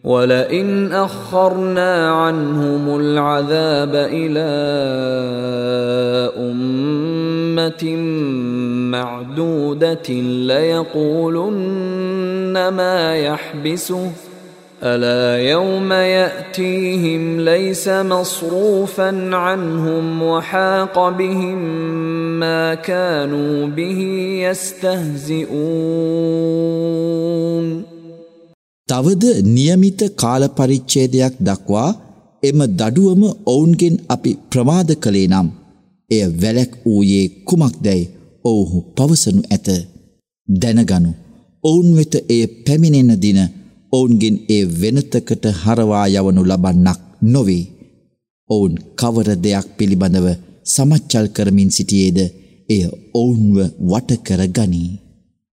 وَلَئِنْ أَخَّرْنَا عَنْهُمُ الْعَذَابَ إِلَى أُمَّةٍ مَّعْدُودَةٍ لَيَقُولُنَّ مَا يَحْبِسُهُ أَلَا يَوْمَ يَأْتِيهِمْ لَيْسَ مَصْرُوفًا عَنْهُمْ وَحَاقَ بِهِمْ مَا كَانُوا بِهِ يَسْتَهْزِئُونَ. තවද નિયમિත කාල පරිච්ඡේදයක් දක්වා එම දඩුවම ඔවුන්ගෙන් අපි ප්‍රමාද කළේ නම් එය වැළැක් වූයේ කුමක්දැයි ඔවුහු පවසනු ඇත. දැනගනු ඔවුන් වෙත එය පැමිණෙන දින ඔවුන්ගෙන් එය වෙනතකට හරවා යවනු ලබන්නක් නොවේ. ඔවුන් කවර දෙයක් පිළිබඳව සමච්චල් කරමින් සිටියේද එය ඔවුන්ව වටකර ගනී.